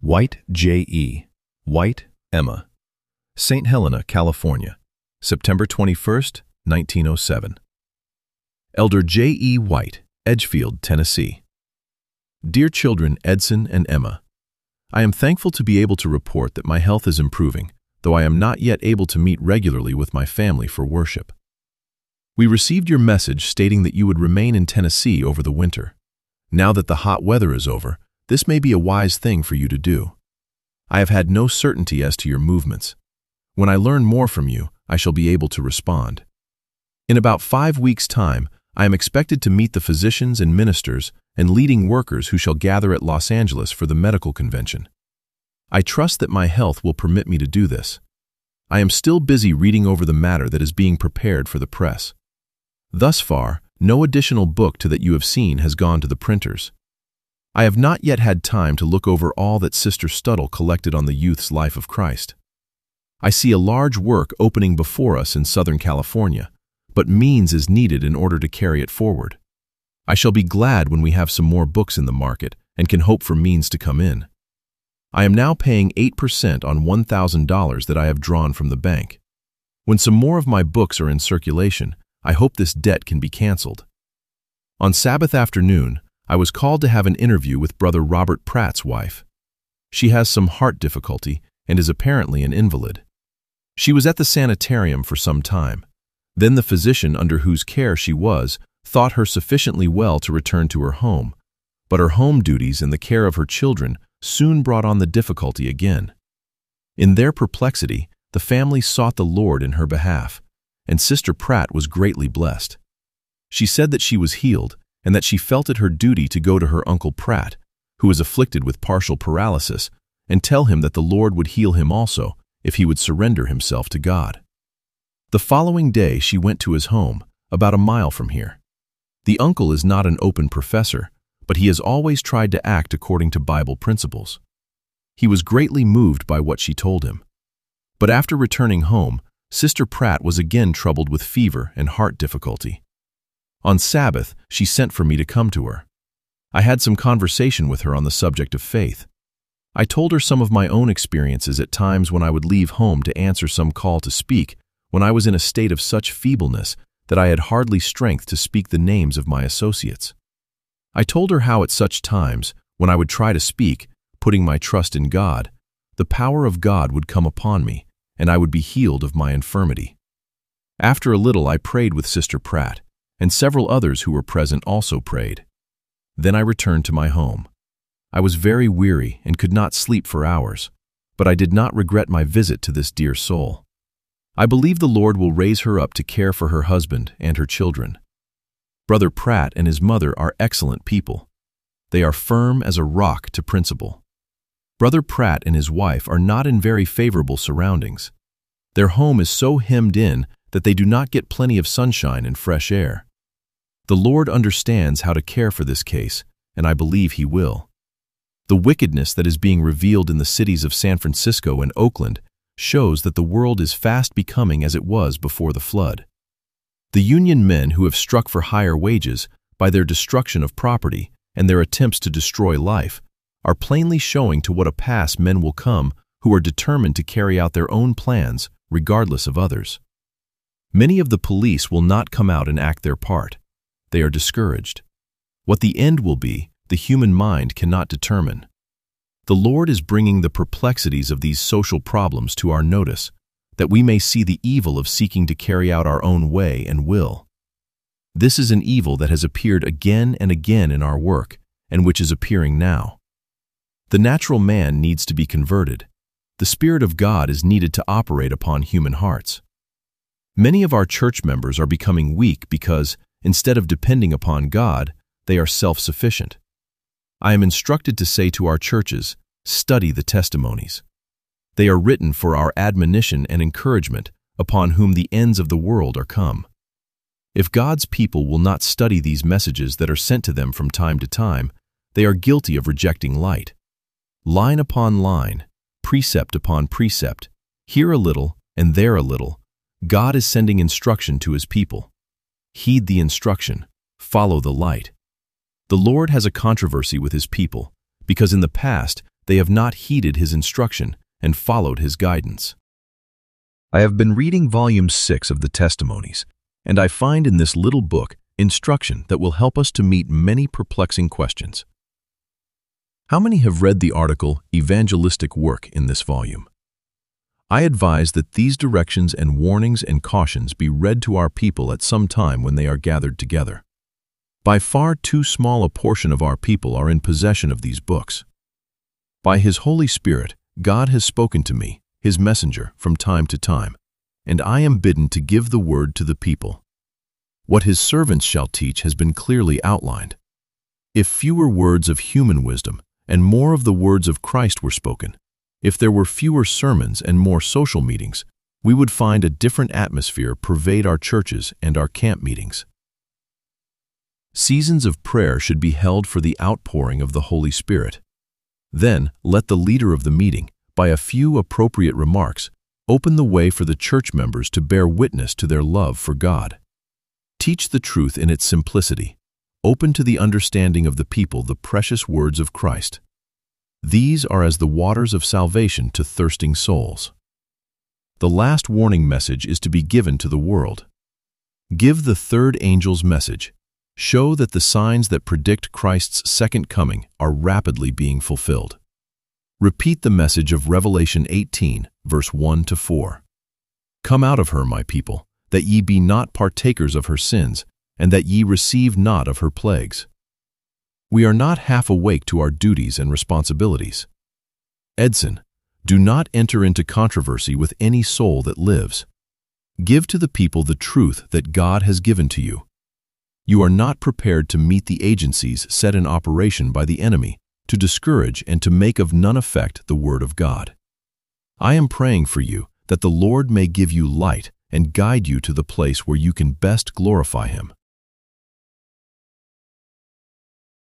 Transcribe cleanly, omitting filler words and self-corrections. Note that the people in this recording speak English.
White, J.E. White, Emma. St. Helena, California, September 21, 1907. Elder J.E. White, Edgefield, Tennessee. Dear children Edson and Emma, I am thankful to be able to report that my health is improving, though I am not yet able to meet regularly with my family for worship. We received your message stating that you would remain in Tennessee over the winter. Now that the hot weather is over, this may be a wise thing for you to do. I have had no certainty as to your movements. When I learn more from you, I shall be able to respond. In about 5 weeks' time, I am expected to meet the physicians and ministers and leading workers who shall gather at Los Angeles for the medical convention. I trust that my health will permit me to do this. I am still busy reading over the matter that is being prepared for the press. Thus far, no additional book that you have seen has gone to the printers. I have not yet had time to look over all that Sister Stuttle collected on the youth's life of Christ. I see a large work opening before us in Southern California, but means is needed in order to carry it forward. I shall be glad when we have some more books in the market and can hope for means to come in. I am now paying 8% on $1,000 that I have drawn from the bank. When some more of my books are in circulation, I hope this debt can be canceled. On Sabbath afternoon, I was called to have an interview with Brother Robert Pratt's wife. She has some heart difficulty and is apparently an invalid. She was at the sanitarium for some time. Then the physician under whose care she was thought her sufficiently well to return to her home, but her home duties and the care of her children soon brought on the difficulty again. In their perplexity, the family sought the Lord in her behalf, and Sister Pratt was greatly blessed. She said that she was healed and that she felt it her duty to go to her Uncle Pratt, who is afflicted with partial paralysis, and tell him that the Lord would heal him also if he would surrender himself to God. The following day she went to his home, about a mile from here. The uncle is not an open professor, but he has always tried to act according to Bible principles. He was greatly moved by what she told him. But after returning home, Sister Pratt was again troubled with fever and heart difficulty. On Sabbath, she sent for me to come to her. I had some conversation with her on the subject of faith. I told her some of my own experiences at times when I would leave home to answer some call to speak, when I was in a state of such feebleness that I had hardly strength to speak the names of my associates. I told her how at such times, when I would try to speak, putting my trust in God, the power of God would come upon me, and I would be healed of my infirmity. After a little I prayed with Sister Pratt, and several others who were present also prayed. Then I returned to my home. I was very weary and could not sleep for hours, but I did not regret my visit to this dear soul. I believe the Lord will raise her up to care for her husband and her children. Brother Pratt and his mother are excellent people. They are firm as a rock to principle. Brother Pratt and his wife are not in very favorable surroundings. Their home is so hemmed in that they do not get plenty of sunshine and fresh air. The Lord understands how to care for this case, and I believe He will. The wickedness that is being revealed in the cities of San Francisco and Oakland shows that the world is fast becoming as it was before the flood. The union men who have struck for higher wages by their destruction of property and their attempts to destroy life are plainly showing to what a pass men will come who are determined to carry out their own plans regardless of others. Many of the police will not come out and act their part. They are discouraged. What the end will be, the human mind cannot determine. The Lord is bringing the perplexities of these social problems to our notice, that we may see the evil of seeking to carry out our own way and will. This is an evil that has appeared again and again in our work, and which is appearing now. The natural man needs to be converted. The Spirit of God is needed to operate upon human hearts. Many of our church members are becoming weak because, instead of depending upon God, they are self-sufficient. I am instructed to say to our churches, study the testimonies. They are written for our admonition and encouragement, upon whom the ends of the world are come. If God's people will not study these messages that are sent to them from time to time, they are guilty of rejecting light. Line upon line, precept upon precept, here a little and there a little, God is sending instruction to His people. Heed the instruction, follow the light. The Lord has a controversy with His people, because in the past They have not heeded his instruction and followed his guidance. I have been reading Volume 6 of the Testimonies, and I find in this little book instruction that will help us to meet many perplexing questions. How many have read the article Evangelistic Work in this volume? I advise that these directions and warnings and cautions be read to our people at some time when they are gathered together. By far too small a portion of our people are in possession of these books. By His Holy Spirit, God has spoken to me, His messenger, from time to time, and I am bidden to give the word to the people. What His servants shall teach has been clearly outlined. If fewer words of human wisdom and more of the words of Christ were spoken, if there were fewer sermons and more social meetings, we would find a different atmosphere pervade our churches and our camp meetings. Seasons of prayer should be held for the outpouring of the Holy Spirit. Then let the leader of the meeting, by a few appropriate remarks, open the way for the church members to bear witness to their love for God. Teach the truth in its simplicity. Open to the understanding of the people the precious words of Christ. These are as the waters of salvation to thirsting souls. The last warning message is to be given to the world. Give the third angel's message. Show that the signs that predict Christ's second coming are rapidly being fulfilled. Repeat the message of Revelation 18, verse 1-4. Come out of her, my people, that ye be not partakers of her sins, and that ye receive not of her plagues. We are not half awake to our duties and responsibilities. Edson, do not enter into controversy with any soul that lives. Give to the people the truth that God has given to you. You are not prepared to meet the agencies set in operation by the enemy to discourage and to make of none effect the word of God. I am praying for you that the Lord may give you light and guide you to the place where you can best glorify Him.